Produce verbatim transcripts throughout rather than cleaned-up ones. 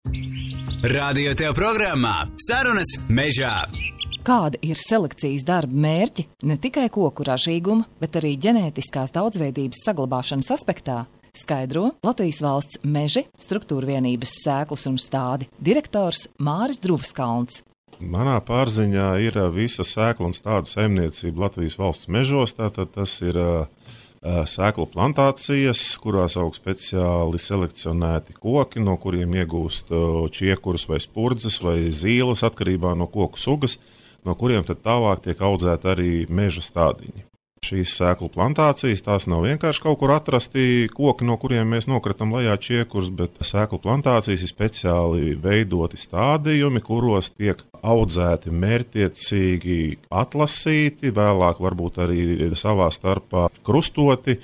Radio tev programmā Sarunas mežā. Kāda ir selekcijas darba mērķi ne tikai koku ražīguma, bet arī ģenētiskās daudzveidības saglabāšanas aspektā, skaidro Latvijas valsts meži struktūra vienības sēklas un stádi direktors Māris Druvaskalns. Manā pārziņā ir visa sēklu un stādu saimniecība Latvijas valsts mežos, tātad tas ir sēklu plantācijas, kurās aug speciāli selekcionēti koki, no kuriem iegūst čiekurus vai spurdzes vai zīles atkarībā no koku sugas, no kuriem tad tālāk tiek audzēti arī meža stādiņi. Šīs sēklu plantācijas, tās nav vienkārši kaut kur atrasti koki, no kuriem mēs nokratam lejā čiekurus, bet sēklu plantācijas ir speciāli veidoti stādījumi, kuros tiek audzēti mērķtiecīgi atlasīti, vēlāk varbūt arī savā starpā krustoti,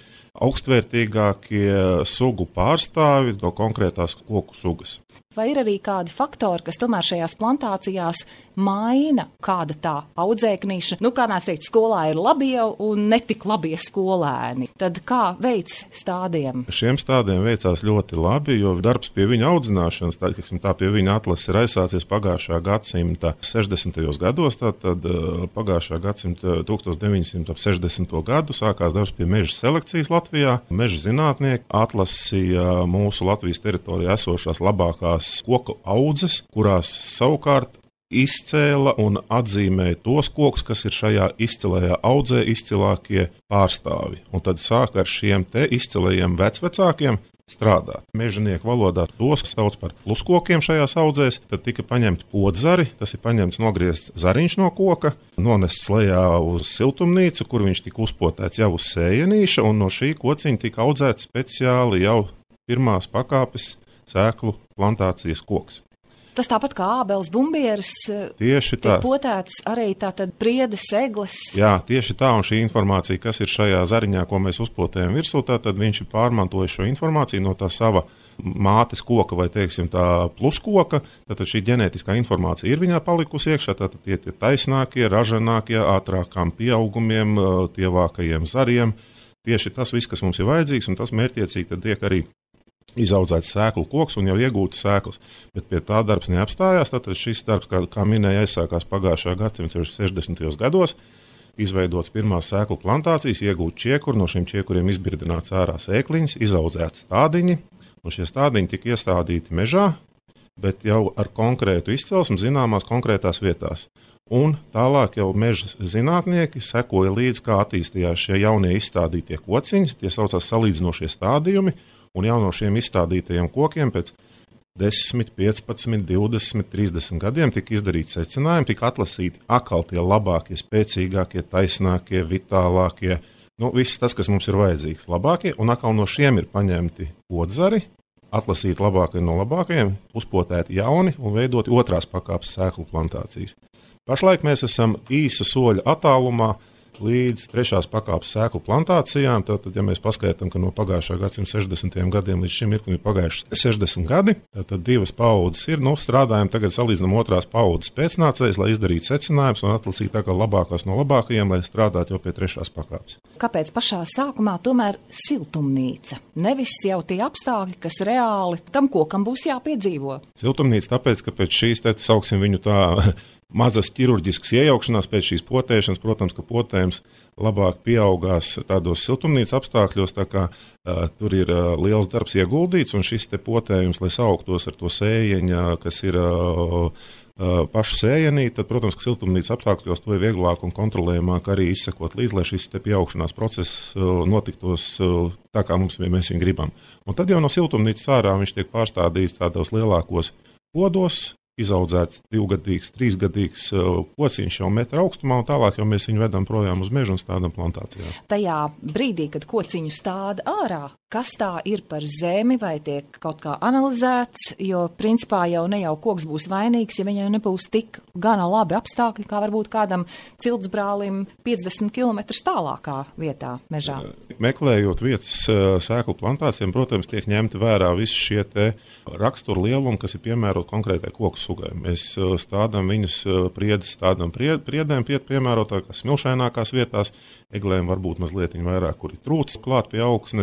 augstvērtīgākie sugu pārstāvi no konkrētās koku sugas. Vai ir arī kādi faktori, kas tomēr šajās plantācijās maina kāda tā audzēknīša? Nu, kā mēs teikt, skolā ir labie un netik labie skolēni. Tad kā veids stādiem? Šiem stādiem veicās ļoti labi, jo darbs pie viņa audzināšanas, tā, tā pie viņa atlases ir aizsācies pagājušā gadsimta sešdesmitajos gados, tātad pagājušā gadsimta tukstos deviņsimt sešdesmito gadu sākās darbs pie meža selekcijas Latvijā. Meža zinātnieki atlasīja mūsu Latvijas teritorijā esošās labākās koku audzes, kurās savukārt izcēla un atzīmēja tos kokus, kas ir šajā izcilajā audzē izcilākie pārstāvi. Un tad sāka ar šiem te izcilajiem vecvecākiem strādāt. Mežanieku valodā tos sauc par pluskokiem šajās audzēs, tad tika paņemti podzari, tas ir paņemts nogriezts zariņš no koka, nonests lejā uz siltumnīcu, kur viņš tika uzpotēts jau uz sējenīša, un no šī kociņa tika audzēts speciāli jau pirmās pakāpes sēklu plantācijas koks. Tas tāpat kā ābeles bumbieris tieši tā. Tiek potēts arī tātad priedes, egles. Jā, tieši tā, un šī informācija, kas ir šajā zariņā, ko mēs uzpotējam virsū, tad viņš ir pārmantojis šo informāciju no tā sava mātes koka vai, teiksim, tā pluskoka, tad šī ģenētiskā informācija ir viņā palikusi iekšā, tad tie ir taisnākie, ražanākie, ātrākām pieaugumiem, tievākajiem zariem. Tieši tas viss, kas mums ir vajadzīgs, un tas mērķiecīgi tad tiek arī izaudzēts sēklu koks un jau iegūtas sēklas. Bet pie tā darbs neapstājās. Tātad šis darbs, kā, kā minēja, aizsākās pagājušā gadsimta sešdesmitajos gados. Izveidots pirmās sēklu plantācijas, iegūt čiekuri, no šiem čiekuriem izbirdināts ārā sēkliņas, izaudzēts stādiņi, un šie stādiņi tika iestādīti mežā, bet jau ar konkrētu izcelsmi zināmās konkrētās vietās. Un tālāk jau meža zinātnieki sekoja līdz, kā attīstījās šie jaunie izstādītie kociņi, tie saucās salīdzinošie stādījumi, un jau no šiem izstādītajiem kokiem pēc desmit, piecpadsmit, divdesmit, trīsdesmit gadiem tika izdarīti secinājumi, tika atlasīti atkal tie labākie, spēcīgākie, taisnākie, vitālākie, nu viss tas, kas mums ir vajadzīgs, labākie, un atkal no šiem ir paņemti podzari, atlasīti labākie no labākajiem, uzpotēti jauni un veidoti otrās pakāpes sēklu plantācijas. Pašlaik mēs esam īsa soļa attālumā līdz trešās pakāpes sēklu plantācijām. Tātad, ja mēs paskaitām, ka no pagājušā gadsimta sešdesmitajiem gadiem līdz šim mirklim ir pagājuši sešdesmit gadi, tad divas paudzes ir, nu, strādājam tagad salīdzinām otrās paudzes pēcnācējs, lai izdarītu secinājumus un atlasītu tā kā labākās no labākajiem, lai strādātu jau pie trešās pakāpes. Kāpēc pašā sākumā tomēr siltumnīca? Nevis jau tie apstākļi, kas reāli tam kokam būs jāpiedzīvo. Siltumnīca tāpēc, ka pēc šīs, te sauksim viņu tā, mazas ķirurģiskas iejaukšanās pēc šīs potēšanas, protams, ka potējums labāk pieaugās tādos siltumnīcas apstākļos, tā kā uh, tur ir uh, liels darbs ieguldīts, un šis te potējums, lai sauktos ar to sējeņa, kas ir uh, uh, pašu sējenī, tad, protams, ka siltumnīcas apstākļos to ir vieglāk un kontrolējamāk arī izsekot līdz, lai šis te pieaugšanās process uh, notiktos uh, tā, kā mums, mēs viņu gribam. Un tad jau no siltumnīcas ārā viņš tiek pārstādīts tādos lielākos podos, izaudzēts divgadīgs, trīsgadīgs kociņš jau metra augstumā, un tālāk jau mēs viņu vedam projām uz mežu un stādam plantācijā. Tajā brīdī, kad kociņu stāda ārā, kas tā ir par zemi, vai tiek kaut kā analizēts, jo principā jau ne jau koks būs vainīgs, ja viņai nebūs tik gana labi apstākļi, kā varbūt kādam ciltsbrālim piecdesmit kilometrus tālākā vietā mežā. Meklējot vietas sēklu plantācijām, protams, tiek ņemti vērā visi šie te raksturu lielumi, kas ir piemēroti konkrētai koku sugai. Mēs stādām viņus priedes, stādām priedēm pie, piemērotākās smilšainākās vietās, eglēm varbūt mazliet vairāk, kur ir trūcis klāt pie augsnes,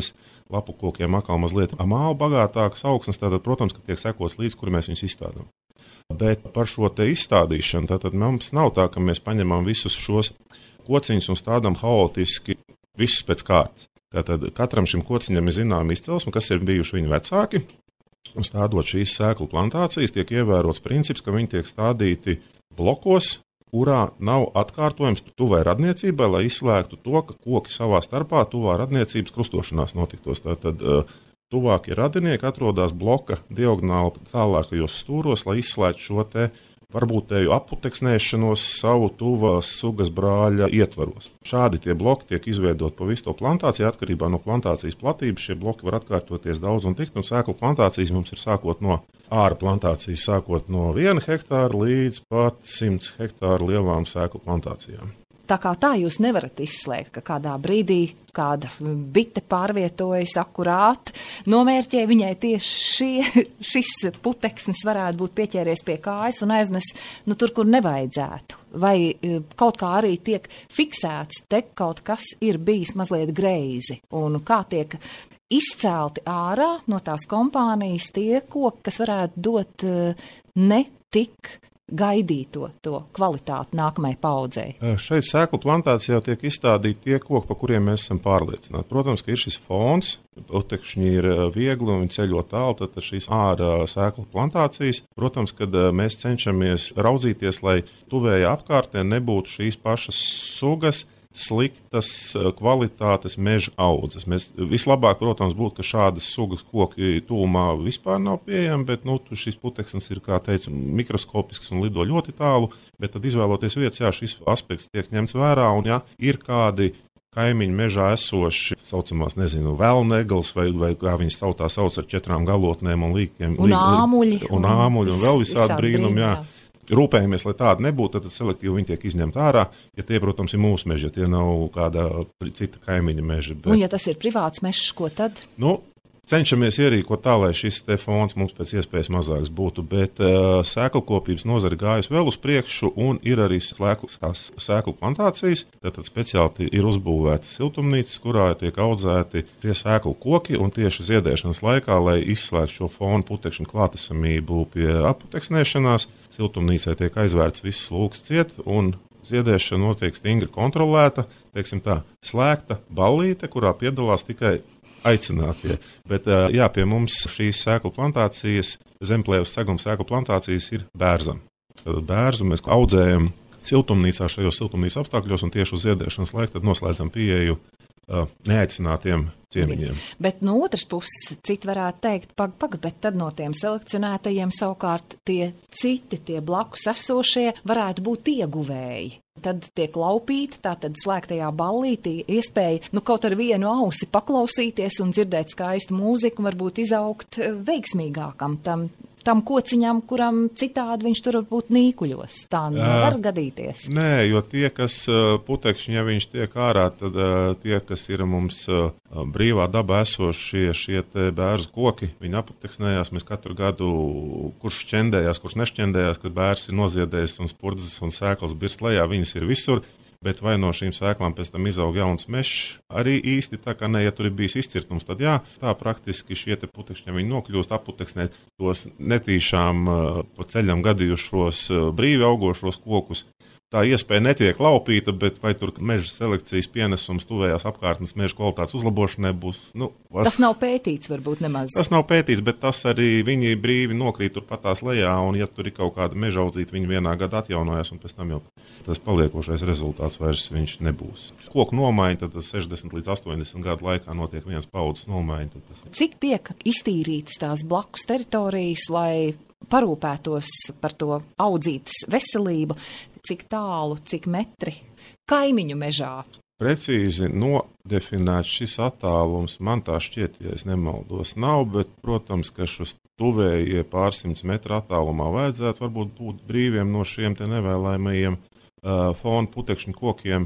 lapu kokiem atkal mazliet mālu bagātākas augsnes, tātad, protams, ka tiek sekots līdz, kur mēs viņus izstādām. Bet par šo te izstādīšanu, tātad mums nav tā, ka mēs paņemam visus šos kociņus un stādām haotiski visus pēc kārtas. Tātad katram šim kociņam ir zināma izcelsme, kas ir bijuši viņu vecāki, un stādot šīs sēklu plantācijas, tiek ievērots princips, ka viņi tiek stādīti blokos, kurā nav atkārtojums tuvai radniecībai, lai izslēgtu to, ka koki savā starpā tuvā radniecības krustošanās notiktos. Tātad tuvākie radinieki atrodas bloka diagonāli tālākajos stūros, lai izslēgtu šo te varbūtēju aputeksnēšanos savu tuvās sugas brāļa ietvaros. Šādi tie bloki tiek izveidoti pa visu to plantāciju, atkarībā no plantācijas platības. Šie bloki var atkārtoties daudz un tikt, un sēklu plantācijas mums ir sākot no āra plantācijas, sākot no viena hektāra līdz pat simts hektāru lielām sēklu plantācijām. Tā kā tā jūs nevarat izslēgt, ka kādā brīdī kāda bite pārvietojas akurāt, nomērķē viņai tieši šie, šis puteksnis varētu būt pieķēries pie kājas un aiznes nu, tur, kur nevajadzētu. Vai kaut kā arī tiek fiksēts, te kaut kas ir bijis mazliet greizi un kā tiek izcelti ārā no tās kompānijas tie koki, kas varētu dot ne tik gaidīto to kvalitāti nākamajai paudzei. Šeit sēklu plantācijā tiek izstādīti tie koki, pa kuriem mēs esam pārliecināti. Protams, ka ir šis fons, putekšņi ir viegli un viņi ceļo tālu, tad šīs ārā sēklu plantācijas. Protams, kad mēs cenšamies raudzīties, lai tuvējā apkārtnē nebūtu šīs pašas sugas, sliktas kvalitātes meža audzes. Mēs vislabāk, protams, būtu, ka šādas sugas koki tūmā vispār nav pieejami, bet nu, šis puteksnis ir, kā teicu, mikroskopisks un lido ļoti tālu, bet tad izvēloties vietas, jā, šis aspekts tiek ņemts vērā, un ja ir kādi kaimiņu mežā esoši, saucamās, nezinu, vēlnegals, vai, vai kā viņas tautā sauc ar četrām galotnēm un līkiem. Un āmuļi. Un āmuļi, un vēl visādi brīnumi, jā. jā. Rūpējamies, lai tāda nebūtu, tad selektīvi viņi tiek izņemti ārā. Ja tie, protams, ir mūsu meži, ja tie nav kāda cita kaimiņa meža. Bet... Un ja tas ir privāts mežs, ko tad? Nu, cenšamies ierīkot tā, lai šis te fons mums pēc iespējas mazāks būtu, bet uh, sēklkopības nozare gājusi vēl uz priekšu un ir arī slēklu, sēklu plantācijas. Tātad speciāli ir uzbūvētas siltumnīcas, kurā tiek audzēti tie sēklu koki un tieši ziedēšanas laikā, lai izslēgtu šo fonu putekšņu klātesamību pie aputeksnēšanās. Siltumnīcai tiek aizvērts viss lūks ciet, un ziedēšana notiek stingri kontrolēta, teiksim tā, slēgta ballīte, kurā piedalās tikai aicinātie. Bet jā, pie mums šīs sēklu plantācijas, zemplēvas seguma sēklu plantācijas ir bērzam. Bērzu mēs audzējam siltumnīcā šajos siltumnīcas apstākļos, un tieši uz ziedēšanas laiku tad noslēdzam pieeju uh, neaicinātiem ciemiņiem. Bet no otras puses, citi varētu teikt, pag, pag, bet tad no tiem selekcionētajiem savukārt tie citi, tie blakus esošie varētu būt ieguvēji. Tad tiek laupīti, tātad slēgtajā ballītī iespēja, nu kaut ar vienu ausi paklausīties un dzirdēt skaistu mūziku, varbūt izaugt veiksmīgākam tam, tam kociņam, kuram citādi viņš tur varbūt nīkuļos. Tā nevar gadīties. Nē, jo tie, kas putekšņi, ja viņš tiek ārā, tad tie, kas ir mums brīvā dabā esošie šie te bērzu koki, viņi aputeksnējās, mēs katru gadu, kurš šķendējās, kurš nešķendējās, kad bērs ir noziedējis un spurdzes un sēklas birst lejā, viņas ir visur. Bet vai no šīm sēklām pēc tam izaug jauns mežs, arī īsti tā kā ne, ja tur ir bijis izcirtums, tad jā, tā praktiski šie te putekšņi, viņi nokļūst aputeksnēt tos netīšām pa ceļam gadījušos brīvi augošos kokus. Tā iespēja netiek laupīta, bet vai tur meža selekcijas pienesums tuvējās apkārtnes meža kvalitātes uzlabošanai būs, nu... Var... Tas nav pētīts varbūt nemaz. Tas nav pētīts, bet tas arī viņi brīvi nokrīt tur patās lejā, un ja tur ir kaut kāda meža audzīta, viņi vienā gadā atjaunojas, un pēc tam jau tas paliekošais rezultāts vairs viņš nebūs. Koku nomaiņa, tad tas sešdesmit līdz astoņdesmit gadu laikā notiek viens paudzes nomaiņa. Tad tas... Cik tiek iztīrītas tās blakus teritorijas, lai parūpētos par to audzītas veselību, cik tālu, cik metri kaimiņu mežā? Precīzi nodefinēts šis attālums, man tā šķiet, ja es nemaldos, nav, bet, protams, ka šos tuvējie pārsimts metru attālumā vajadzētu varbūt būt brīviem no šiem te nevēlējumajiem uh, fonu putekšņu kokiem,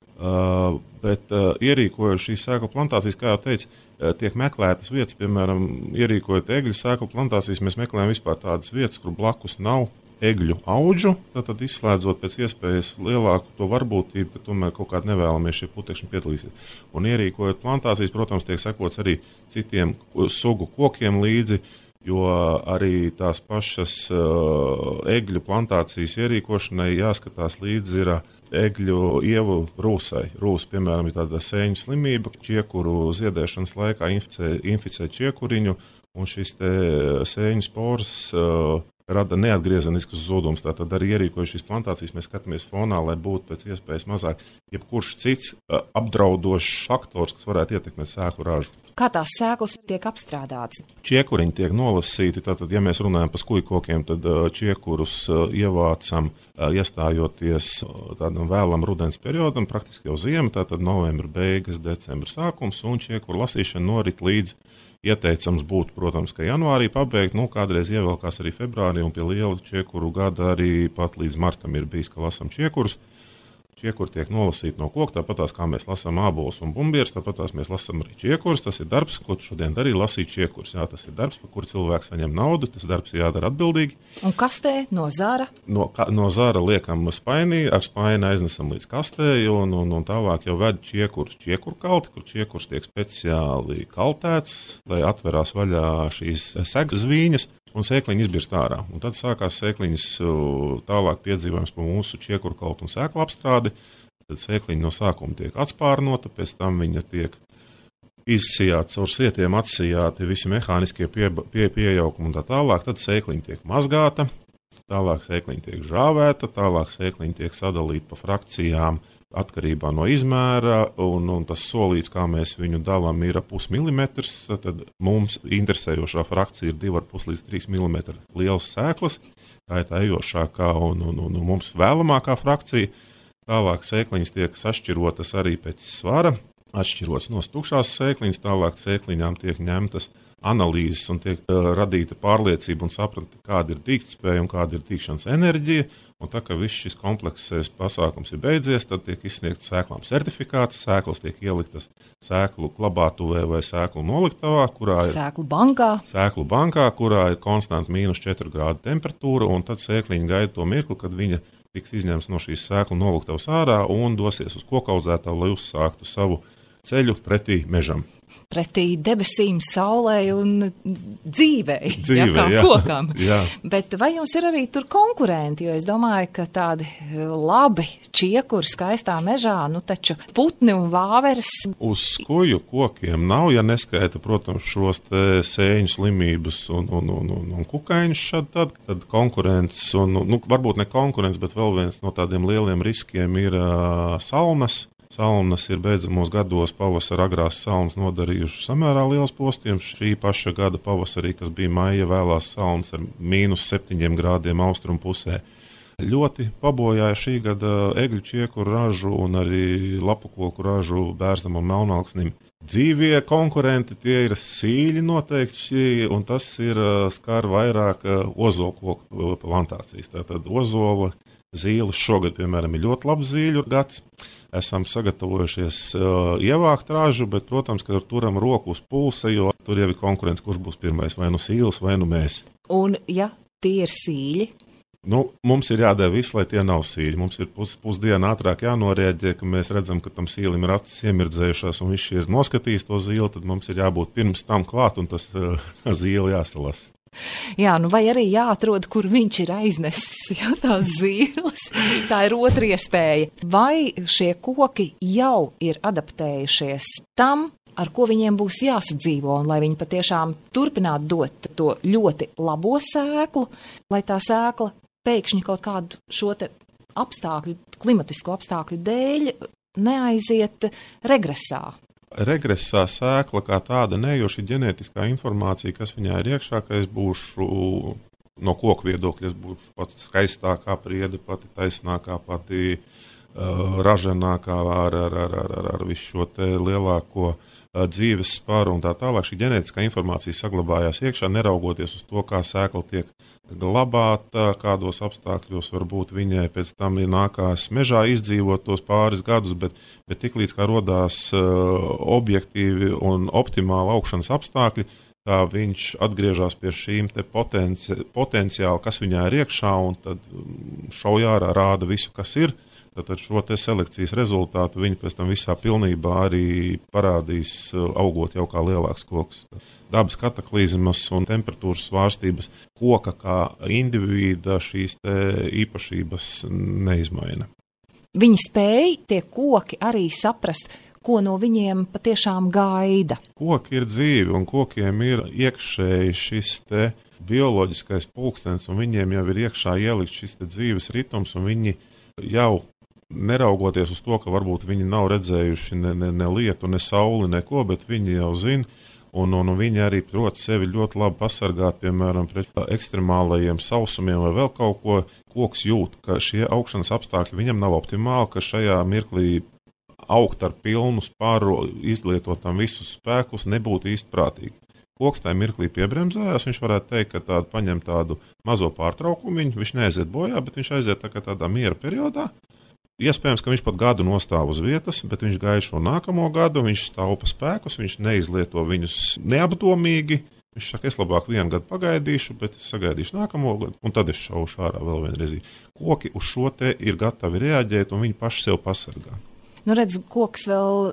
uh, bet uh, ierīkojot šīs sēklu plantācijas, kā jau teicu, uh, tiek meklētas vietas, piemēram, ierīkojot egļu sēklu plantācijas, mēs meklējam vispār tādas vietas, kur blakus nav egļu audžu, tad, tad izslēdzot pēc iespējas lielāku to varbūtību, ka tomēr kaut kādi nevēlamies šie putekšņi piedalīsies. Un ierīkojot plantācijas, protams, tiek sekots arī citiem sugu kokiem līdzi, jo arī tās pašas uh, egļu plantācijas ierīkošanai jāskatās līdzi ir egļu ievu rūsai. Rūs, piemēram, ir tāda sēņu slimība, čiekuru ziedēšanas laikā inficē, inficē čiekuriņu, un šis te sēņu spors uh, rada neatgriezeniskus zudumus. Tātad arī ierīkojot šīs plantācijas, mēs skatāmies fonā, lai būtu pēc iespējas mazāk jebkurš cits uh, apdraudošs faktors, kas varētu ietekmēt sēklu ražu. Kā tās sēklas tiek apstrādātas? Čiekuriņi tiek nolasīti. Tātad, ja mēs runājam par skujkokiem, tad uh, čiekurus uh, ievācam uh, iestājoties uh, tādam vēlam rudens periodam, praktiski jau ziema, tātad novembra beigas, decembra sākums, un čiekuru lasīšana norit līdz ieteicams būtu, protams, ka janvārī pabeigt, nu, kādreiz ievelkās arī februārī, un pie liela čiekuru gada arī pat līdz martam ir bijis, ka lasam čiekurus. Čiekuri tiek nolasīti no koka, tāpatās kā mēs lasām ābolus un bumbieres, tāpatās mēs lasām arī čiekurus. Tas ir darbs, ko tu šodien darīji, lasīt čiekurus. Jā, tas ir darbs, par kuru cilvēks saņem naudu, tas darbs jādara atbildīgi. Un kastē no zara? No, ka, no zara liekam spainī, ar spaini aiznesam līdz kastē, un, un, un tālāk jau ved čiekurus čiekuru kalti, kur čiekurs tiek speciāli kaltēts, lai atverās vaļā šīs segas zvīņas. Un sēkliņi izbirst ārā. Un tad sākās sēkliņas tālāk piedzīvojums par mūsu čiekuru kaltu un sēklu apstrādi. Tad sēkliņa no sākuma tiek atspārnota, pēc tam viņa tiek izsijāta caur sietiem, atsijāti visi mehāniskie pie, pie, piejaukumi un tā tālāk. Tad sēkliņa tiek mazgāta, tālāk sēkliņa tiek žāvēta, tālāk sēkliņa tiek sadalīta pa frakcijām atkarībā no izmēra, un, un tas solīts, kā mēs viņu dalām, ir pusmilimetrs. Tad mums interesējošā frakcija ir divi ar pus līdz trīs milimetri lielas sēklas, tā ir tā ejošākā un, un, un, un mums vēlamākā frakcija. Tālāk sēkliņas tiek sašķirotas arī pēc svara, atšķirotas no tukšās sēkliņas, tālāk sēkliņām tiek ņemtas analīzes un tiek uh, radīta pārliecība un saprata, kāda ir dīgtspēja un kāda ir dīgšanas enerģija. Un tā, ka viss šis komplekss pasākums ir beidzies, tad tiek izsniegts sēklām certifikāts, sēklas tiek ieliktas sēklu klabātuvē vai sēklu noliktavā, kurā ir sēklu bankā, sēklu bankā, kurā ir konstanta mīnus četru grādu temperatūra, un tad sēkliņa gaida to mirkli, kad viņa tiks izņemts no šīs sēklu noliktavas ārā un dosies uz kokaudzētavu, lai uzsāktu savu ceļu pretī mežam. Pretī debesīm, saulē un dzīvei, Dzīve, jā, kā jā. kokam. Jā. Bet vai jums ir arī tur konkurenti? Jo es domāju, ka tādi labi čiekuri skaistā mežā, nu taču putni un vāveres. Uz skuju kokiem nav, ja neskaita, protams, šos te sēņu slimības un, un, un, un, un kukaiņus šad tad, tad konkurents, un, nu, varbūt ne konkurents, bet vēl viens no tādiem lieliem riskiem ir uh, salnas. Salnas ir beidzamos gados pavasara agrās salnas nodarījušas samērā liels postījums. Šī paša gada pavasarī, kas bija maija vēlās salnas ar mīnus septiņiem grādiem austrumu pusē, ļoti pabojāja šī gada egļu čiekuru ražu un arī lapukoku ražu bērzam un melnalksnim. Dzīvie konkurenti tie ir sīļi noteikti, un tas ir skar vairāk ozolkoku plantācijas. Tātad ozola zīles šogad, piemēram, ir ļoti labs zīļu gads. Esam sagatavojušies uh, ievākt ražu, bet, protams, ka turam roku uz pulsa, jo tur jau ir konkurence, kurš būs pirmais, vai nu sīles, vai nu mēs. Un, ja tie ir sīļi? Nu, mums ir jādara viss, lai tie nav sīļi. Mums ir pus, pusdiena ātrāk jānorēģē, ka mēs redzam, ka tam sīlim ir acis iemirdzējušās, un viņš ir noskatījis to zīli, tad mums ir jābūt pirms tam klāt, un tas uh, zīli jāsalas. Jā, nu vai arī jāatrod, kur viņš ir aiznesis, jā, tās zīles. Tā ir otra iespēja. Vai šie koki jau ir adaptējušies tam, ar ko viņiem būs jāsadzīvo, un lai viņi patiešām turpinātu dot to ļoti labo sēklu, lai tā sēkla pēkšņi kaut kādu šo te apstākļu, klimatisko apstākļu dēļ neaiziet regresā? Regresā sēkla kā tāda ne, jo šī ģenētiskā informācija, kas viņā ir iekšā, ka es būšu no koku viedokļa, es būšu pats skaistākā priede, pati taisnākā, pati uh, raženākā ar, ar, ar, ar, ar, ar visu šo te lielāko uh, dzīves sparu un tā tālāk. Šī ģenētiskā informācija saglabājās iekšā, neraugoties uz to, kā sēkla tiek glabāta, kādos apstākļos varbūt viņai pēc tam ir nākās mežā izdzīvot tos pāris gadus, bet, bet tiklīdz kā rodās uh, objektīvi un optimāli augšanas apstākļi, tā viņš atgriežas pie šīm te potenci potenciāli, kas viņā ir iekšā, un tad šauj ārā rāda visu, kas ir. Tad šo te selekcijas rezultātu viņi pēc tam visā pilnībā arī parādīs, augot jau kā lielāks koks. Dabas kataklizmas un temperatūras svārstības koka kā individa šīs te īpašības neizmaina. Viņi spēj tie koki arī saprast, ko no viņiem patiešām gaida. Koki ir dzīvi, un kokiem ir iekšēji šis te bioloģiskais pulkstenis, un viņiem jau ir iekšā ielikt šis te dzīves ritms, un viņi jau neraugoties uz to, ka varbūt viņi nav redzējuši ne, ne, ne lietu, ne sauli, neko, bet viņi jau zina, un, un viņi arī prot sevi ļoti labi pasargāt, piemēram, pret ekstremālajiem sausumiem vai vēl kaut ko. Koks jūt, ka šie augšanas apstākļi viņam nav optimāli, ka šajā mirklī augt ar pilnu spāru, izlietot tam visus spēkus, nebūtu īsti prātīgi. Koks tajā mirklī piebremzējās, viņš varētu teikt, ka tādu paņem tādu mazo pārtraukumu, viņš neaiziet bojā, bet viņš aiziet tā kā tādā miera periodā. Iespējams, ka viņš pat gadu nostāv uz vietas, bet viņš gaida šo nākamo gadu, viņš taupa spēkus, viņš neizlieto viņus neapdomīgi. Viņš saka, es labāk vienu gadu pagaidīšu, bet es sagaidīšu nākamo gadu, un tad es šaušu ārā vēl vienreiz. Koki uz šo te ir gatavi reaģēt, un viņi paši sev pasargā. Nu, redz, koks vēl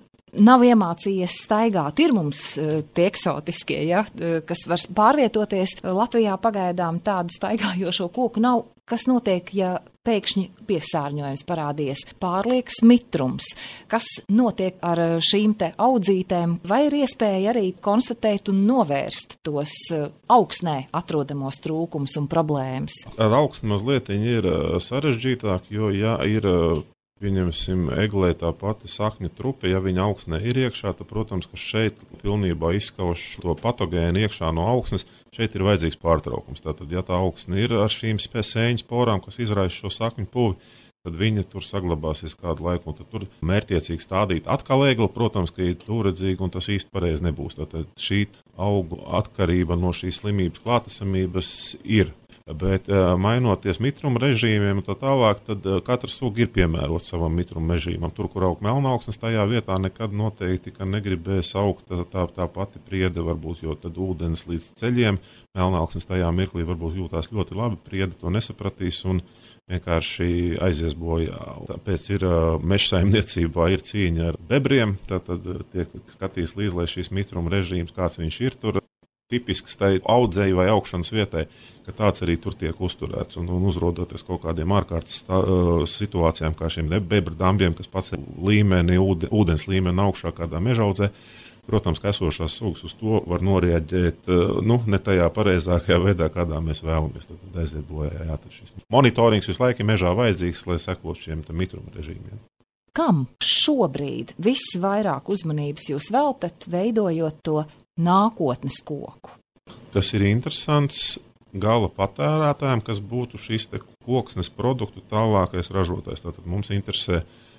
nav iemācījies staigāt. Ir mums tie eksotiskie, ja, kas var pārvietoties. Latvijā pagaidām tādu staigājošo koku nav. Kas notiek, ja pēkšņi piesārņojums parādījies, pārlieks mitrums? Kas notiek ar šīm te audzītēm? Vai ir iespēja arī konstatēt un novērst tos augsnē atrodamos trūkumus un problēmas? Ar augsni mazliet ir sarežģītāk, jo ja ir, pieņemsim, eglē tā pati sakņu trupe, ja viņa augsnē ir iekšā, tad, protams, ka šeit pilnībā izskauž to patogēnu iekšā no augsnes, šeit ir vajadzīgs pārtraukums. Tātad, ja tā augsne ir ar šīm sēņu sporām, kas izraisa šo sakņu puvi, tad viņa tur saglabāsies kādu laiku, un tad tur mērķiecīgi stādīt atkal egli, protams, ka ir tūredzīgi, un tas īsti pareizi nebūs. Tātad šī augu atkarība no šīs slimības klātesamības ir. Bet mainoties mitruma režīmiem un tā tālāk, tad katra suga ir piemērota savam mitruma režīmam. Tur, kur aug melnaugsnes, tajā vietā nekad noteikti, ka negribēs augt tā, tā, tā pati priede, varbūt, jo tad ūdens līdz ceļiem, melnaugsnes tajā mirklī varbūt jūtās ļoti labi, priede to nesapratīs un vienkārši aizies bojā. Tāpēc ir meža saimniecībā ir cīņa ar bebriem, tātad tiek skatīs līdz, lai šīs mitruma režīms, kāds viņš ir tur, tipisks tai audzēji vai augšanas vietai, ka tāds arī tur tiek uzturēts un, un uzrodoties kaut kādiem ārkārtas stā, situācijām, kā šiem bebra dambiem, kas pats līmeni, ūdens līmeni augšā kādā mežaudzē. Protams, ka esošās sugas uz to var norēģēt, nu, ne tajā pareizākajā veidā, kādā mēs vēlamies. Tad aiziet bojā. Jā, tad šis monitorings visu laiku mežā vajadzīgs, lai sekot šiem mitruma režīmiem. Kam šobrīd visvairāk uzmanības jūs veltat, veidojot to nākotnes koku? Kas ir interesants gala patērētājiem, kas būtu šis te koksnes produktu tālākais ražotājs. Tātad mums interesē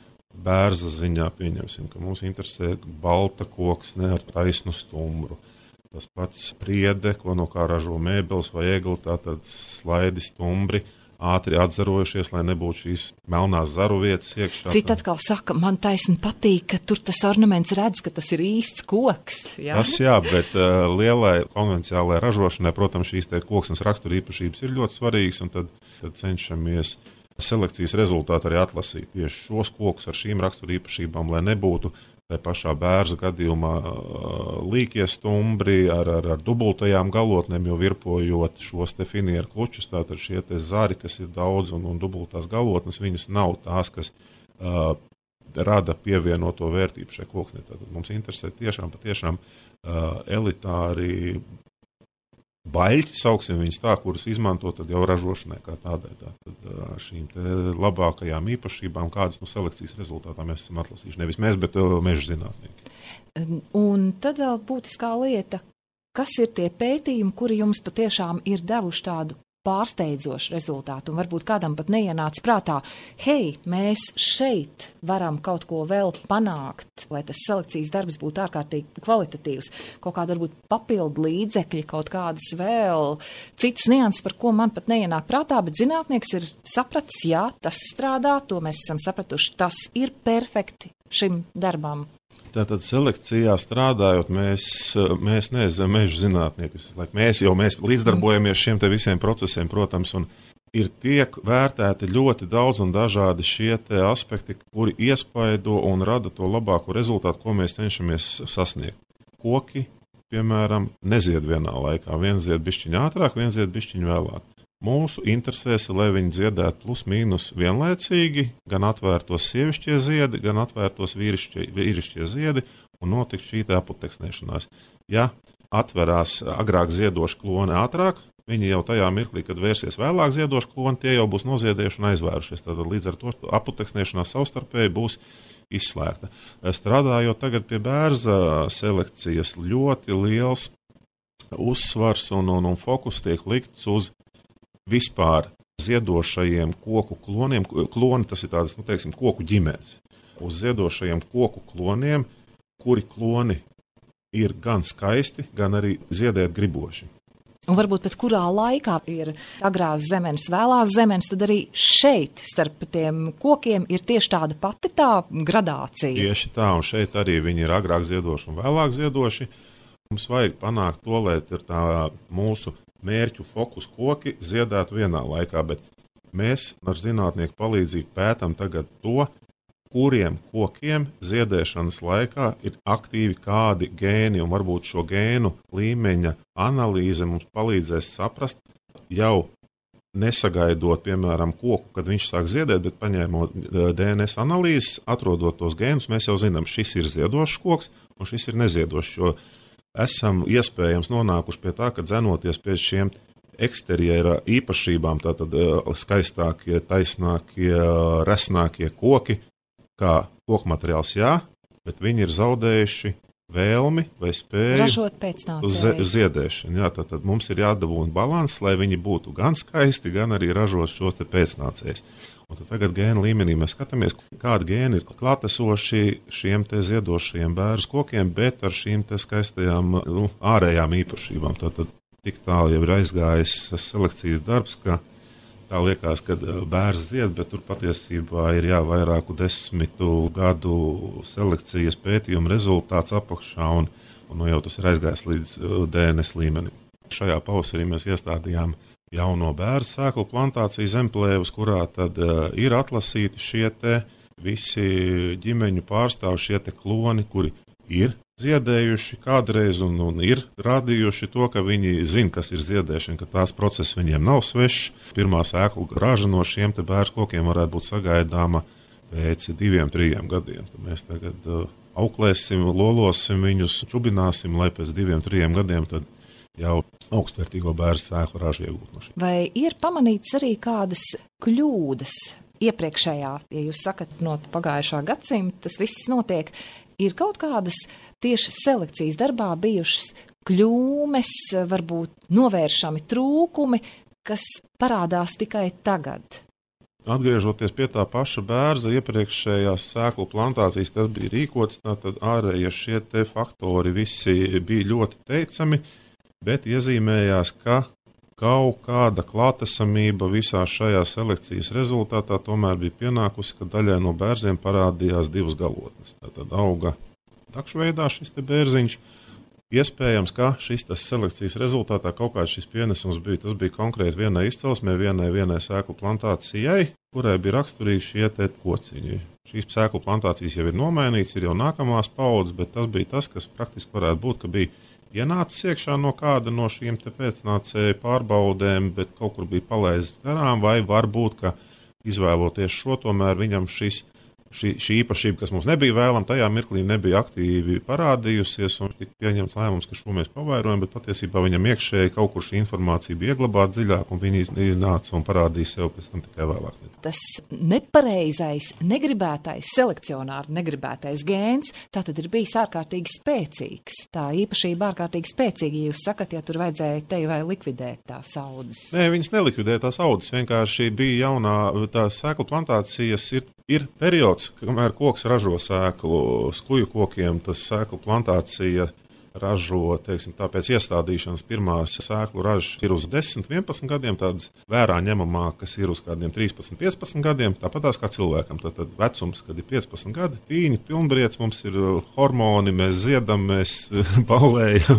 bērza ziņā, pieņemsim, ka mums interesē balta koksne ar taisnu stumbru. Tas pats priede, ko no kā ražo mēbeles vai egli, tātad slaidi stumbri, ātri atzarojušies, lai nebūtu šīs melnās zaru vietas iekšā. Citi atkal saka, man taisni patīk, ka tur tas ornaments redz, ka tas ir īsts koks. Jā? Tas jā, bet uh, lielai konvenciālai ražošanai, protams, šīs te koksnes raksturīpašības ir ļoti svarīgas, un tad, tad cenšamies selekcijas rezultātu arī atlasīt tieši šos kokus ar šīm raksturīpašībām, lai nebūtu tai pašā bērza gadījumā līkie stumbri ar, ar, ar dubultajām galotnēm, jo virpojot šos te finieru klučus, tātad šie te zari, kas ir daudz un, un dubultās galotnes, viņas nav tās, kas uh, rada pievienoto vērtību šai koksnē. Tātad mums interesē tiešām patiešām uh, elitāri baļķi, sauksim viņus tā, kurus izmanto tad jau ražošanai kā tādai. Tātad šīm te labākajām īpašībām, kādas no selekcijas rezultātā mēs esam atlasījuši. Nevis mēs, bet meža zinātnieki. Un tad vēl būtiskā lieta, kas ir tie pētījumi, kuri jums patiešām ir devuši tādu pārsteidzošu rezultātu, un varbūt kādam pat neienāca prātā, hei, mēs šeit varam kaut ko vēl panākt, lai tas selekcijas darbs būtu ārkārtīgi kvalitatīvs, kaut kāda varbūt papildu līdzekļi, kaut kādas vēl citas nianses, par ko man pat neienāk prātā, bet zinātnieks ir sapratis, jā, tas strādā, to mēs esam sapratuši, tas ir perfekti šim darbam. Tātad selekcijā strādājot, mēs, mēs neesam meža zinātnieki. Mēs jau mēs līdzdarbojamies šiem te visiem procesiem, protams, un ir tiek vērtēti ļoti daudz un dažādi šie te aspekti, kuri iespaido un rada to labāko rezultātu, ko mēs cenšamies sasniegt. Koki, piemēram, nezied vienā laikā. Viens zied bišķiņ ātrāk, viens zied bišķiņ vēlāk. Mūsu interesēs, lai viņi dziedētu plus mīnus vienlaicīgi, gan atvērtos sievišķie ziedi, gan atvērtos vīrišķie, vīrišķie ziedi, un notiks šī tā aputeksnēšanās. Ja atverās agrāk ziedoši kloni ātrāk, viņi jau tajā mirklī, kad vērsies vēlāk ziedoši kloni, tie jau būs noziedējuši un aizvērušies. Tātad līdz ar to aputeksnēšanās savstarpēji būs izslēgta. Strādājot tagad pie bērza selekcijas, ļoti liels uzsvars un, un, un fokus tiek likts uz vispār ziedošajiem koku kloniem. Kloni tas ir tādas, nu, teiksim, koku ģimenes. Uz ziedošajiem koku kloniem, kuri kloni ir gan skaisti, gan arī ziedēt griboši. Un varbūt pat kurā laikā ir agrās zemenes, vēlās zemenes, tad arī šeit starp tiem kokiem ir tieši tāda pati tā gradācija. Tieši tā, un šeit arī viņi ir agrāk ziedoši un vēlāk ziedoši. Mums vajag panākt to, lai ir tā mūsu mērķu fokus koki ziedētu vienā laikā, bet mēs ar zinātnieku palīdzību pētam tagad to, kuriem kokiem ziedēšanas laikā ir aktīvi kādi gēni, un varbūt šo gēnu līmeņa analīze mums palīdzēs saprast, jau nesagaidot, piemēram, koku, kad viņš sāk ziedēt, bet paņēmot D N S analīzes, atrodot tos gēnus, mēs jau zinām, šis ir ziedošs koks un šis ir neziedošs, jo esam iespējams nonākuši pie tā, ka dzenoties pie šiem eksterjera īpašībām, tātad skaistākie, taisnākie, resnākie koki, kā koku materiāls jā, bet viņi ir zaudējuši vēlmi vai spēju ražot pēcnācējus. Uz ziedēšanu. Jā, tātad mums ir jādabūna balanss, lai viņi būtu gan skaisti, gan arī ražot šos te pēcnācējus. Un tad tagad gēnu līmenī mēs skatāmies, kādi gēni ir klātesoši šiem te ziedošajiem bērzu kokiem, bet ar šīm te skaistajām, nu, ārējām īpašībām. Tātad tik tālu jau ir aizgājis selekcijas darbs, ka tā liekas, ka bērns zied, bet tur patiesībā ir jā, vairāku desmitu gadu selekcijas pētījuma rezultāts apakšā, un, un nu, jau tas ir aizgājis līdz D N S līmenim. Šajā pavasarī mēs iestādījām jauno bērnu sēklu plantāciju zemplēvas, kurā tad uh, ir atlasīti šie te visi ģimeņu pārstāvi, šie te kloni, kuri ir ziedējuši kādreiz un, un ir rādījuši to, ka viņi zina, kas ir ziedēšana, ka tās process viņiem nav svešs. Pirmā sēklu raža no šiem te bērnu kokiem varētu būt sagaidāma pēc diviem, trījiem gadiem. Tad mēs tagad uh, auklēsim, lolosim viņus, čubināsim, lai pēc diviem, trījiem gadiem tad jau augstvērtīgo bērnu sēklu ražu iegūt no šī. Vai ir pamanīts arī kādas kļūdas iepriekšējā, ja jūs sakat, no pagājušā gadsimta tas viss notiek, ir kaut kādas tieši selekcijas darbā bijušas kļūmes, varbūt novēršami trūkumi, kas parādās tikai tagad? Atgriežoties pie tā paša bērza iepriekšējās sēklu plantācijas, kas bija rīkotas, tad ārējie šie te faktori visi bija ļoti teicami, bet iezīmējās, ka kaut kāda klātesamība visā šajā selekcijas rezultātā tomēr bija pienākusi, ka daļai no bērziem parādījās divas galotnes. Tātad auga takšveidā šis te bērziņš. Iespējams, ka šis tas selekcijas rezultātā kaut kāds šis pienesums bija. Tas bija konkrēti vienai izcelsmē, vienai, vienai sēklu plantācijai, kurai bija raksturīgi šie te kociņi. Šīs sēklu plantācijas jau ir nomainīts, ir jau nākamās paudzes, bet tas bija tas, kas praktiski varētu būt, ka bija ienācis iekšā no kāda no šīm te pēcnācēju pārbaudēm, bet kaut kur bija palaists garām, vai varbūt, ka izvēloties šo, tomēr viņam šis, šī, šī īpašība, kas mums nebija vēlama, tajā mirklī nebija aktīvi parādījusies, un tika pieņemts lēmums, ka šo mēs pavairojam, bet patiesībā viņam iekšēji kaut kur šī informācija bija ieglabāta dziļāk, un viņi iznāca un parādīja sev pēc tam tikai vēlāk. Tas nepareizais, negribētais, selekcionāri negribētais gēns, tā tad ir bijis ārkārtīgi spēcīgs. Tā īpašība ārkārtīgi spēcīga, ja jūs sakat, ja tur vajadzēja te vai likvidēt tās audzes. Nē, viņas nelikvidēja tās audzes, vienkārši bija jaunā, tās sēklu plantācijas ir, ir periods, kamēr koks ražo sēklu, skuju kokiem, tas sēklu plantācija ražo, teiksim, tā pēc iestādīšanas pirmās sēklu ražas ir uz desmit, vienpadsmit gadiem, tādas vērā ņemamākas ir uz kādiem trīspadsmit, piecpadsmit gadiem, tāpatās kā cilvēkam. Tātad vecums, kad ir piecpadsmit gadi, tīņi, pilnbriedz, mums ir hormoni, mēs ziedam, mēs baulējam.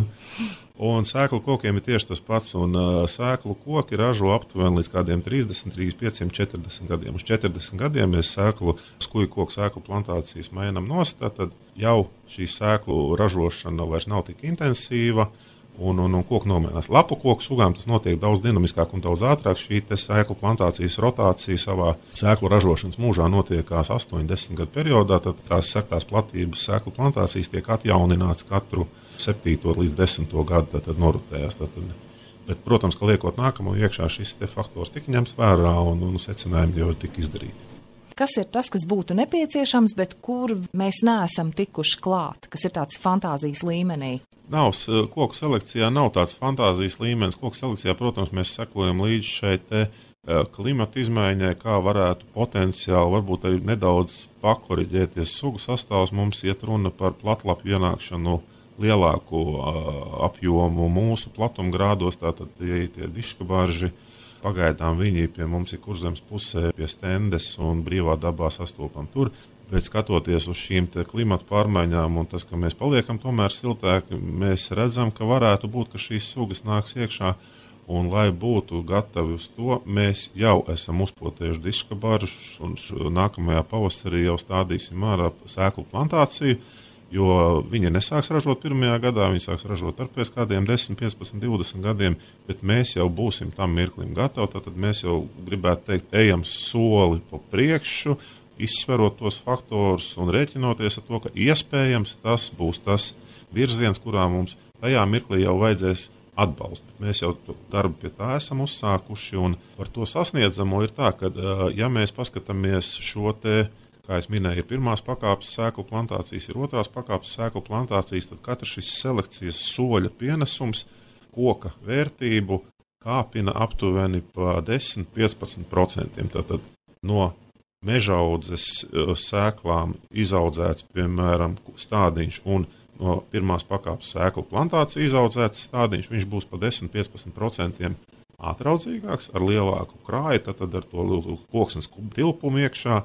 Un sēklu kokiem ir tieši tas pats, un uh, sēklu koki ražo aptuveni līdz kādiem trīsdesmit, trīsdesmit pieciem, četrdesmit gadiem. Uz četrdesmit gadiem mēs sēklu, skuju koku sēklu plantācijas mainām nost, tad jau šī sēklu ražošana vairs nav tik intensīva, un, un, un koku nomainās. Lapu koku sugām tas notiek daudz dinamiskāk un daudz ātrāk. Šī sēklu plantācijas rotācija savā sēklu ražošanas mūžā notiekās astoņu, desmit gadu periodā, tad tās sektās platības sēklu plantācijas tiek atjaunināts katru septīto līdz desmito gadu, tad, tad norutējās. Tad, tad. Bet, protams, ka liekot nākamo iekšā, šis faktors tika ņemts vērā un, un secinājumi jau tika izdarīti. Kas ir tas, kas būtu nepieciešams, bet kur mēs neesam tikuši klāt, kas ir tāds fantāzijas līmenī? Nav, koku selekcijā nav tāds fantāzijas līmenis. Koku selekcijā, protams, mēs sekojam līdz šai te klimata izmaiņai, kā varētu potenciāli, varbūt arī nedaudz pakoriģēties sugu sastāvs. Mums iet runa par platlapu ienākšanu lielāku uh, apjomu mūsu platumgrādos, tātad tie, tie diškabarži, pagaidām viņi pie mums ir Kurzemes pusē pie stendes un brīvā dabā sastopam tur, bet skatoties uz šīm te klimatu pārmaiņām un tas, ka mēs paliekam tomēr siltāki, mēs redzam, ka varētu būt, ka šīs sugas nāks iekšā, un lai būtu gatavi uz to, mēs jau esam uzpotējuši diškabaržus un nākamajā pavasarī jau stādīsim ārā sēklu plantāciju, jo viņi nesāks ražot pirmajā gadā, viņi sāks ražot ar pēc kādiem desmit, piecpadsmit, divdesmit gadiem, bet mēs jau būsim tam mirklim gatavi, tad mēs jau gribētu teikt, ejam soli pa priekšu, izsverot tos faktorus un rēķinoties ar to, ka iespējams tas būs tas virziens, kurā mums tajā mirklī jau vajadzēs atbalstu. Mēs jau darbu pie tā esam uzsākuši, un par to sasniedzamo ir tā, ka, ja mēs paskatāmies šo te, kā es minēju, ir pirmās pakāpes sēklu plantācijas, ir otrās pakāpes sēklu plantācijas, tad katrs šis selekcijas soļa pienesums koka vērtību kāpina aptuveni pa desmit līdz piecpadsmit procentiem. Tātad no mežaudzes sēklām izaudzēts, piemēram, stādiņš un no pirmās pakāpes sēklu plantācija izaudzēts stādiņš, viņš būs pa desmit līdz piecpadsmit procentiem ātraudzīgāks, ar lielāku krāju, tad ar to koksnes tilpumu iekšā.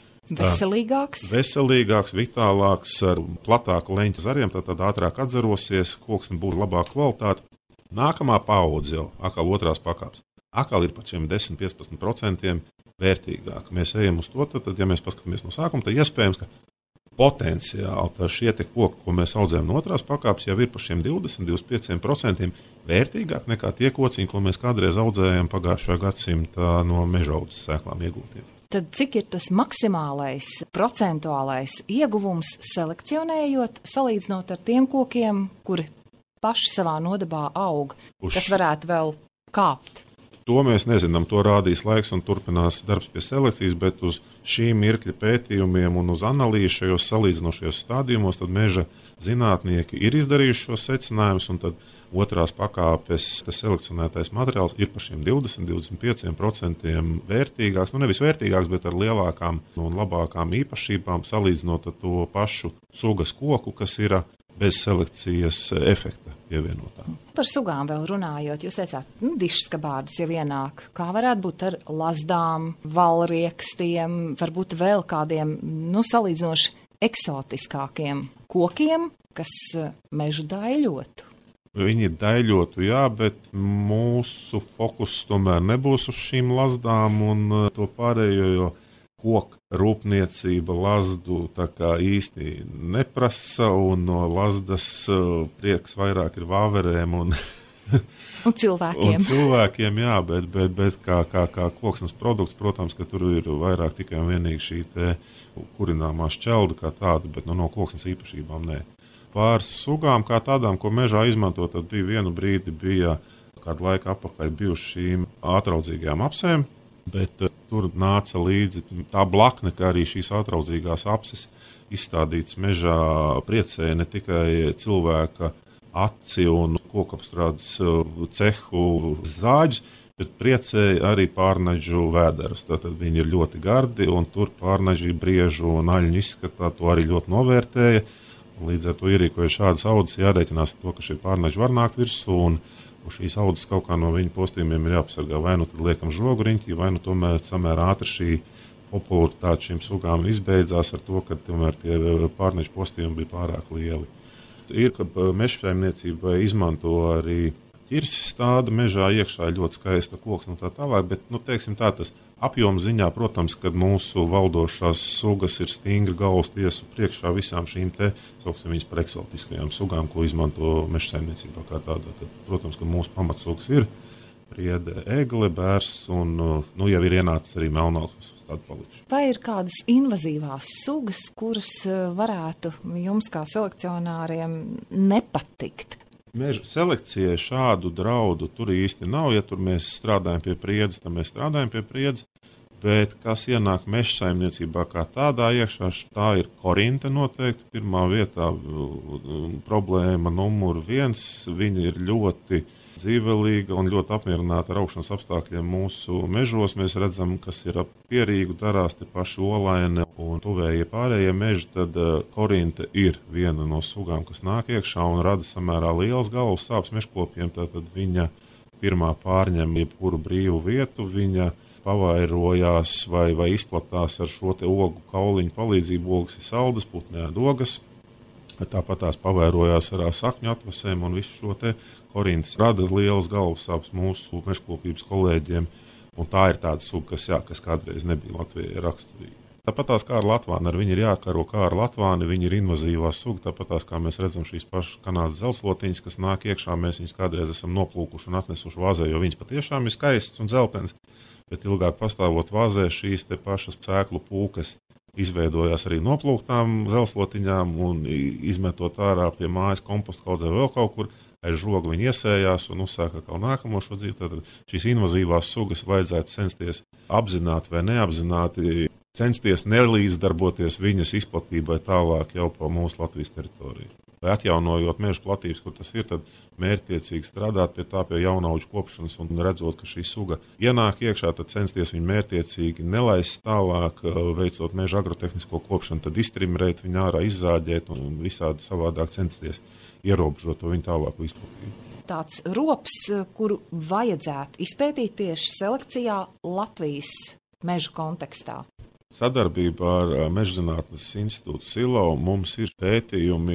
Veselīgāks. Veselīgāks, vitālāks, ar platāku leņķa zariem, tad, tad ātrāk atzarosies, koksne būs labāka kvalitāte. Nākamā paudze jau, atkal otrās pakāpes, atkal ir par šiem desmit līdz piecpadsmit procentiem vērtīgāk. Mēs ejam uz to, tad, tad ja mēs paskatāmies no sākuma, tad iespējams, ka potenciāli tā šie te koki, ko mēs audzējam no otrās pakāpes, jau ir par šiem divdesmit līdz divdesmit pieciem procentiem vērtīgāk nekā tie kociņi, ko mēs kādreiz audzējam pagājušajā gadsimtā no mežaudzes sēklām iegūtiem. Tad cik ir tas maksimālais procentuālais ieguvums selekcionējot, salīdzinot ar tiem kokiem, kuri paši savā nodabā aug, Uz... kas varētu vēl kāpt? To mēs nezinām, to rādīs laiks un turpinās darbs pie selekcijas, bet uz šīm mirkļa pētījumiem un uz analīzi šajos salīdzinošajos stādījumos tad meža zinātnieki ir izdarījuši šos secinājumus, un tad otrās pakāpes selekcionētais materiāls ir par šiem divdesmit līdz divdesmit pieciem procentiem vērtīgāks, nu nevis vērtīgāks, bet ar lielākām un labākām īpašībām salīdzinot ar to pašu sugas koku, kas ir bez selekcijas efekta pievienotā. Par sugām vēl runājot, jūs teicāt, nu, dišskabārdas jau ienāk. Kā varētu būt ar lazdām, valriekstiem, varbūt vēl kādiem, nu, salīdzinoši eksotiskākiem kokiem, kas mežu daļotu? Viņi daļotu, jā, bet mūsu fokus tomēr nebūs uz šīm lazdām un to pārējo, jo koku rūpniecība lazdu tā kā īsti neprasa, un no lazdas prieks vairāk ir vāverēm un, un cilvēkiem. Un cilvēkiem, jā, bet, bet, bet kā, kā, kā koksnes produkts, protams, ka tur ir vairāk tikai un vienīgi šī te kurināmā šķelda kā tāda, bet no, no koksnes īpašībām nē. Pār sugām kā tādām, ko mežā izmanto, tad bija vienu brīdi, bija kādu laiku apakaļ bijuši šīm ātraudzīgajām apsēm, bet uh, tur nāca līdzi tā blakne, ka arī šīs ātraudzīgās apses izstādītas mežā priecēja ne tikai cilvēka aci un kokapstrādes uh, cehu zāģis, bet priecēja arī pārnaģu vēderus. Tātad viņi ir ļoti gardi un tur pārnaģi briežu un aļņu izskatā to arī ļoti novērtēja. Līdz ar to ierīkojot šādas audzes, jārēķinās to, ka šie pārnaži var nākt virsū, un uz šīs audzes kaut kā no viņu postījumiem ir jāapsargā. Vai nu tad liekam žogu riņķī, vai nu tomēr samērā ātri šī popularitāte šīm sugām izbeidzās ar to, ka tomēr tie pārnažu postījumi bija pārāk lieli. Ir, ka mežsaimniecībai izmanto arī ķirsis stāda mežā, iekšā ļoti skaista koksne un tā tālāk, bet, nu, teiksim tā, tas apjoma ziņā, protams, kad mūsu valdošās sugas ir stingri galvas tiesu priekšā visām šīm te, sauksim viņas par eksotiskajām sugām, ko izmanto mežsaimniecībā kā tādā. Tad, protams, ka mūsu pamatsugas ir priede, egle, bērs un, nu, jau ir ienācis arī melnāks uz tādu palikšu. Vai ir kādas invazīvās sugas, kuras varētu jums kā selekcionāriem nepatikt? Meža selekcijai šādu draudu tur īsti nav. Ja tur mēs strādājam pie priedzes, tad mēs strādājam pie priedzes. Bet kas ienāk meža saimniecībā kā tādā iekšā, tā ir korinte noteikti. Pirmā vietā problēma numur viens. Viņa ir ļoti dzīvelīga un ļoti apmierināta ar augšanas apstākļiem mūsu mežos. Mēs redzam, kas ir ap Pierīgu darās, te paši olaine un tuvējie pārējie meži, tad uh, korinte ir viena no sugām, kas nāk iekšā un rada samērā liels galvas sāpes mežkopiem. Tātad viņa pirmā pārņem jebkuru brīvu vietu, viņa pavairojās vai, vai izplatās ar šo te ogu kauliņu palīdzību. Ogas ir saldas, putnē dogas. Tāpat tās pavairojās ar sakņu atvasēm un visu šo te korintas rada lielas galvas sāpes mūsu mežkopības kolēģiem. Un tā ir tāda suga, kas, jā, kas kādreiz nebija Latvijai raksturīga. Tāpat tās kā ar latvāni, ar viņu ir jākaro kā ar latvāni, viņi ir invazīvā suga. Tāpat tās kā mēs redzam šīs pašas Kanādas zeltslotiņas, kas nāk iekšā, mēs viņas kādreiz esam noplūkuši un atnesuši vāzē, jo viņas patiešām ir skaistas un dzeltenas. Bet ilgāk pastāvot vāzē, šīs te pašas sēklu pūkas izveidojās arī noplūktām zeltslotiņām un izmetot ārā pie mājas kompostu kaudzē vēl kaut kur. Aiz žoga viņi iesējās un uzsāka kaut nākamo šo dzīvi. Tātad šīs invazīvās sugas vajadzētu censties apzināti vai neapzināti, censties nelīdzdarboties viņas izplatībai tālāk jau pa mūsu Latvijas teritoriju. Vai atjaunojot meža platības, kur tas ir, tad mērķtiecīgi strādāt pie tā, pie jaunauģu kopšanas un redzot, ka šī suga ienāk iekšā, tad censties viņu mērķtiecīgi nelaist tālāk, veicot meža agrotehnisko kopšanu, tad iztrimrēt viņu ārā, izzāģēt un visādi savādāk censties ierobežot to viņu tālāku izplatību. Tāds rops, kuru vajadzētu izpētīt tieši selekcijā Latvijas mežu kontekstā. Sadarbībā ar Mežzinātnes institūtu Silo mums ir pētījumi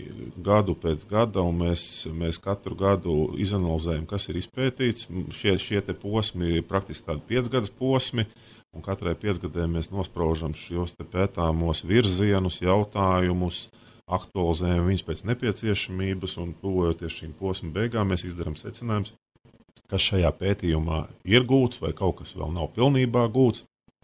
gadu pēc gada, un mēs, mēs katru gadu izanalizējam, kas ir izpētīts. Šie, šie te posmi ir praktiski tādi piecgadas posmi, un katrai piecgadē mēs nospraužam šos te pētāmos virzienus, jautājumus, aktualizējam viņus pēc nepieciešamības, un tuvojoties šīm posmu beigām, mēs izdarām secinājumus, kas šajā pētījumā ir gūts vai kaut kas vēl nav pilnībā gūts.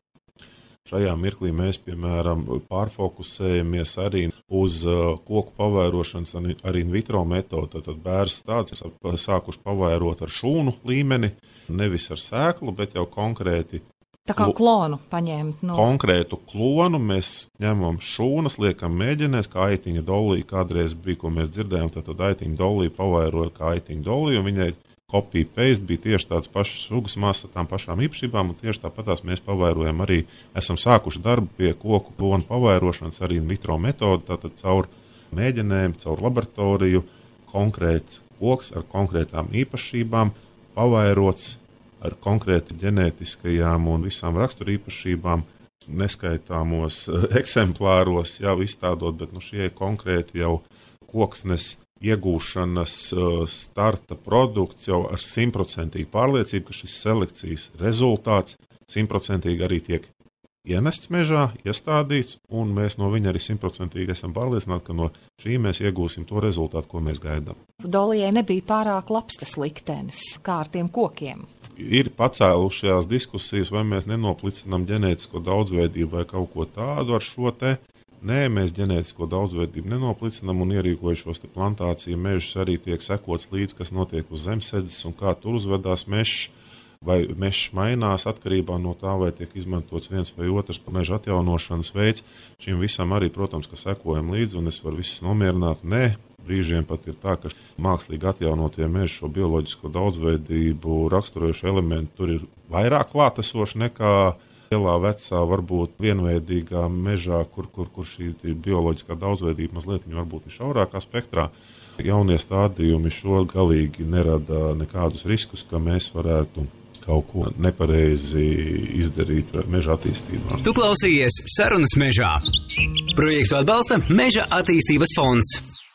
Šajā mirklī mēs, piemēram, pārfokusējamies arī uz uh, koku pavairošanas ar in vitro metodu. Tad bērs tāds sākuši pavairot ar šūnu līmeni, nevis ar sēklu, bet jau konkrēti. Tā kā klonu paņemt. No... Konkrētu klonu mēs ņemam šūnas, liekam mēģinēs, kā aitiņa dolī kādreiz bija, ko mēs dzirdējām, tad aitiņa dolī pavairoja kā aitiņa dolī, un viņai copy paste bija tieši tāds pašs sugas masa, tām pašām īpašībām, un tieši tāpatās mēs pavairojam arī, esam sākuši darbu pie koku klonu pavairošanas arī in vitro metodu, tātad caur mēģinējumu, caur laboratoriju, konkrēts koks ar konkrētām īpašībām, pavairots ar konkrēti ģenētiskajām un visām raksturīpašībām, neskaitāmos eksemplāros jau izstādot, bet nu šie konkrēti jau koksnes iegūšanas starta produkts jau ar simtprocentīgu pārliecību, ka šis selekcijas rezultāts simtprocentīgi arī tiek ienests mežā, iestādīts, un mēs no viņa arī simtprocentīgi esam pārliecināti, ka no šī mēs iegūsim to rezultātu, ko mēs gaidām. Dolijai nebija pārāk labs tas liktenis, kā ar tiem kokiem. Ir pacēlušajās diskusijas, vai mēs nenoplicinām ģenētisko daudzveidību vai kaut ko tādu ar šo te. Nē, mēs ģenētisko daudzveidību nenoplicinām un ierīkojušos te plantāciju mežus arī tiek sekots līdz, kas notiek uz zemsedzes un kā tur uzvedās mežs, vai mežs mainās atkarībā no tā, vai tiek izmantots viens vai otrs meža atjaunošanas veids. Šim visam arī, protams, ka sekojam līdzi, un es varu visus nomierināt. Nē, brīžiem pat ir tā, ka mākslīgi atjaunotie meži šo bioloģisko daudzveidību raksturojuši elementi tur ir vairāk klātesoši nekā lielā vecā, varbūt vienveidīgā mežā, kur, kur, kur šī bioloģiskā daudzveidība mazliet varbūt ir šaurākā spektrā. Jaunie stādījumi šo galīgi nerada nekādus riskus, ka mēs varētu kaut ko nepareizi izdarīt meža attīstībā. Tu klausījies Sarunas mežā. Projektu atbalsta Meža attīstības fonds.